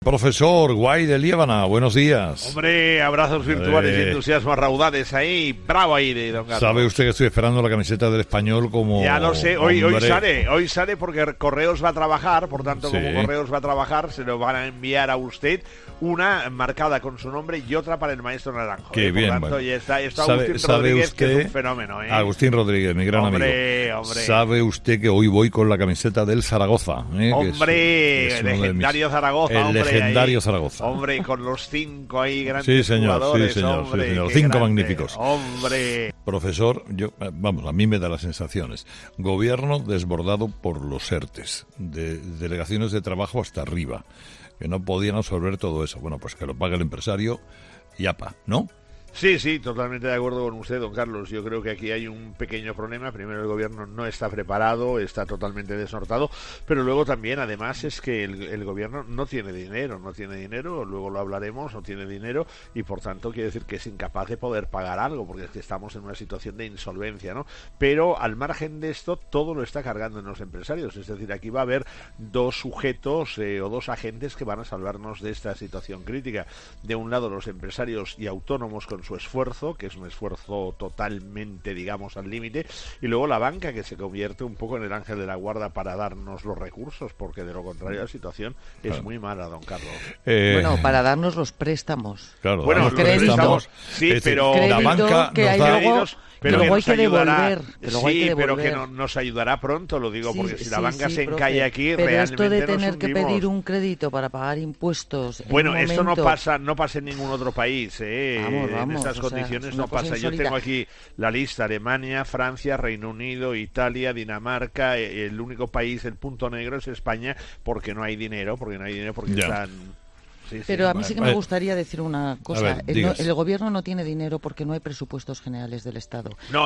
Profesor Guay de Liébana, buenos días. Hombre, abrazos virtuales y entusiasmos raudales ahí. Bravo ahí, don Carlos. ¿Sabe usted que estoy esperando la camiseta del Español como... Ya lo sé, hoy sale porque Correos va a trabajar, por tanto, sí. Como Correos va a trabajar, se lo van a enviar a usted, una marcada con su nombre y otra para el maestro Naranjo. Qué bien, por tanto, bueno. ya está Agustín Rodríguez, usted, que es un fenómeno. Agustín Rodríguez, mi gran amigo. Hombre. ¿Sabe usted que hoy voy con la camiseta del Zaragoza? Hombre, el legendario Zaragoza, legendario Zaragoza. Hombre, y con los 5 ahí grandes jugadores, sí, señor, hombre, sí, señor. 5 grande, magníficos. Hombre. Profesor, a mí me da las sensaciones. Gobierno desbordado por los ERTES, de delegaciones de trabajo hasta arriba, que no podían absorber todo eso. Bueno, pues que lo pague el empresario y apa, ¿no? Sí, totalmente de acuerdo con usted, don Carlos. Yo creo que aquí hay un pequeño problema. Primero, el gobierno no está preparado, está totalmente desnortado, pero luego también, además, es que el gobierno no tiene dinero, luego lo hablaremos, no tiene dinero y, por tanto, quiere decir que es incapaz de poder pagar algo, porque es que estamos en una situación de insolvencia, ¿no? Pero, al margen de esto, todo lo está cargando en los empresarios. Es decir, aquí va a haber dos sujetos o dos agentes que van a salvarnos de esta situación crítica. De un lado, los empresarios y autónomos con su esfuerzo, que es un esfuerzo totalmente, digamos, al límite, y luego la banca, que se convierte un poco en el ángel de la guarda para darnos los recursos, porque de lo contrario la situación es muy mala, don Carlos. Bueno, para darnos los préstamos. Claro, bueno, los préstamos, sí, pero la banca que nos hay da... luego... Pero luego hay que devolver. Pero que nos ayudará pronto, lo digo, porque si la banca se encalla aquí, pero realmente esto de tener nos que pedir un crédito para pagar impuestos... Bueno, en esto momento... no pasa en ningún otro país, Vamos, en estas condiciones no pasa. Yo tengo aquí la lista: Alemania, Francia, Reino Unido, Italia, Dinamarca. El único país, el punto negro, es España, porque no hay dinero, porque están... Pero a mí sí que me gustaría decir una cosa. Ver, el gobierno no tiene dinero porque no hay presupuestos generales del Estado. No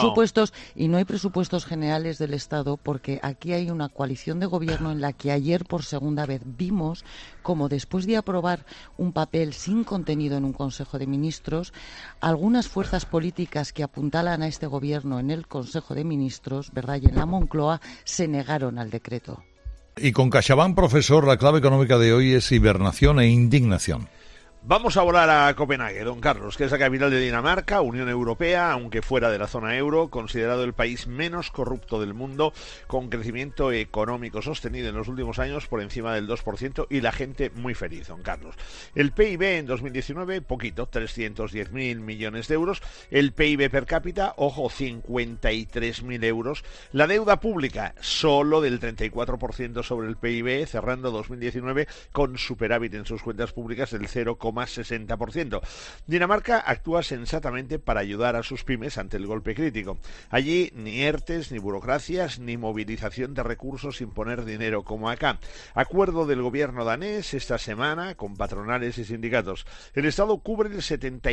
hay presupuestos generales del Estado porque aquí hay una coalición de gobierno en la que ayer por segunda vez vimos como, después de aprobar un papel sin contenido en un Consejo de Ministros, algunas fuerzas políticas que apuntalan a este gobierno en el Consejo de Ministros, ¿verdad?, y en la Moncloa, se negaron al decreto. Y con CaixaBank, profesor, la clave económica de hoy es hibernación e indignación. Vamos a volar a Copenhague, don Carlos, que es la capital de Dinamarca, Unión Europea, aunque fuera de la zona euro, considerado el país menos corrupto del mundo, con crecimiento económico sostenido en los últimos años por encima del 2% y la gente muy feliz, don Carlos. El PIB en 2019, poquito, 310.000 millones de euros. El PIB per cápita, ojo, 53.000 euros. La deuda pública, solo del 34% sobre el PIB, cerrando 2019 con superávit en sus cuentas públicas del 0,60%. Dinamarca actúa sensatamente para ayudar a sus pymes ante el golpe crítico. Allí ni ERTES, ni burocracias, ni movilización de recursos sin poner dinero como acá. Acuerdo del gobierno danés esta semana con patronales y sindicatos. El Estado cubre el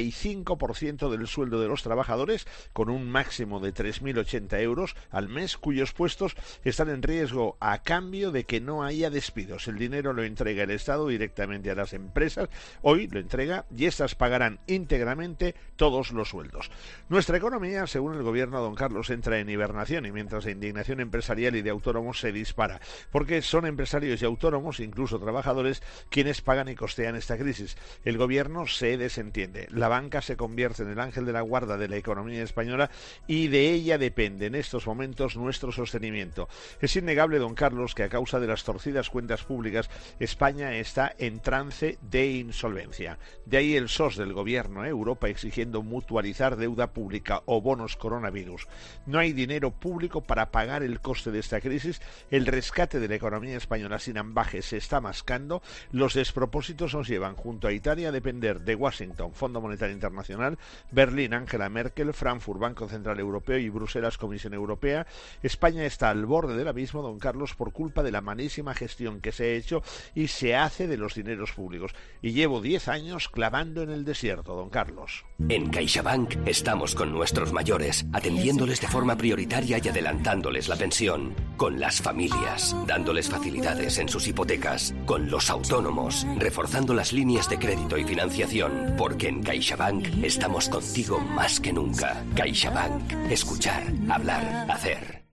75% del sueldo de los trabajadores con un máximo de 3.080 euros al mes, cuyos puestos están en riesgo a cambio de que no haya despidos. El dinero lo entrega el Estado directamente a las empresas. Hoy lo entrega y estas pagarán íntegramente todos los sueldos. Nuestra economía, según el gobierno, don Carlos, entra en hibernación, y mientras la indignación empresarial y de autónomos se dispara, porque son empresarios y autónomos, incluso trabajadores, quienes pagan y costean esta crisis. El gobierno se desentiende, la banca se convierte en el ángel de la guarda de la economía española y de ella depende en estos momentos nuestro sostenimiento. Es innegable, don Carlos, que a causa de las torcidas cuentas públicas, España está en trance de insolvencia. De ahí el SOS del gobierno, Europa exigiendo mutualizar deuda pública o bonos coronavirus. No hay dinero público para pagar el coste de esta crisis, el rescate de la economía española sin ambajes se está mascando, los despropósitos nos llevan junto a Italia a depender de Washington, Fondo Monetario Internacional, Berlín, Angela Merkel, Frankfurt, Banco Central Europeo y Bruselas, Comisión Europea. España está al borde del abismo, don Carlos, por culpa de la malísima gestión que se ha hecho y se hace de los dineros públicos. Y llevo 10 años clavando en el desierto, don Carlos. En CaixaBank estamos con nuestros mayores, atendiéndoles de forma prioritaria y adelantándoles la pensión. Con las familias, dándoles facilidades en sus hipotecas. Con los autónomos, reforzando las líneas de crédito y financiación. Porque en CaixaBank estamos contigo más que nunca. CaixaBank. Escuchar, hablar, hacer.